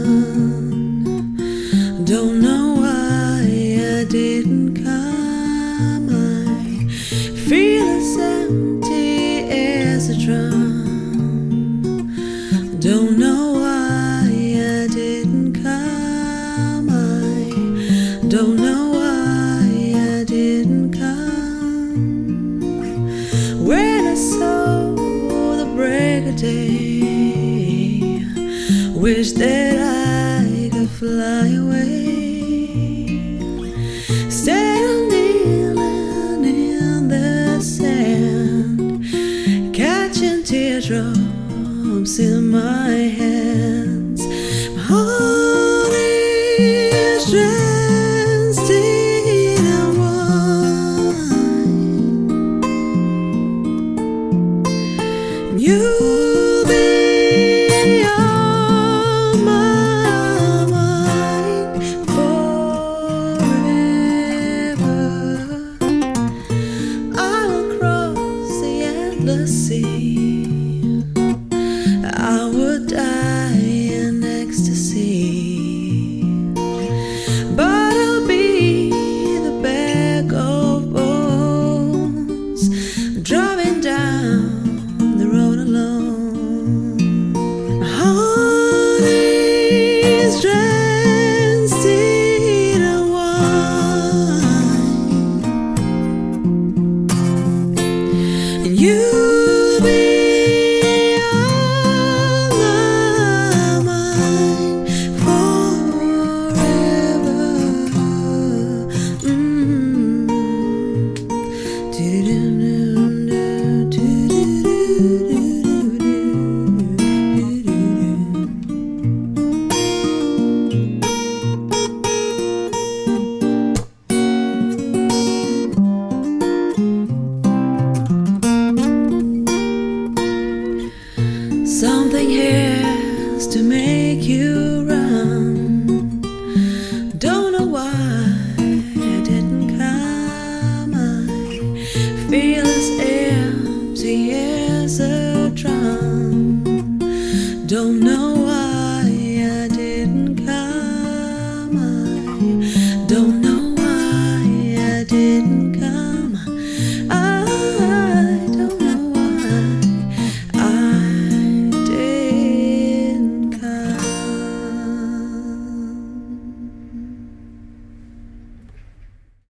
Don't know why I didn't come. I feel as empty as a drum. Don't know why I didn't come. I don't know why I didn't come. When I saw the break of day, wish that I could fly away. Still kneeling in the sand, catching teardrops in my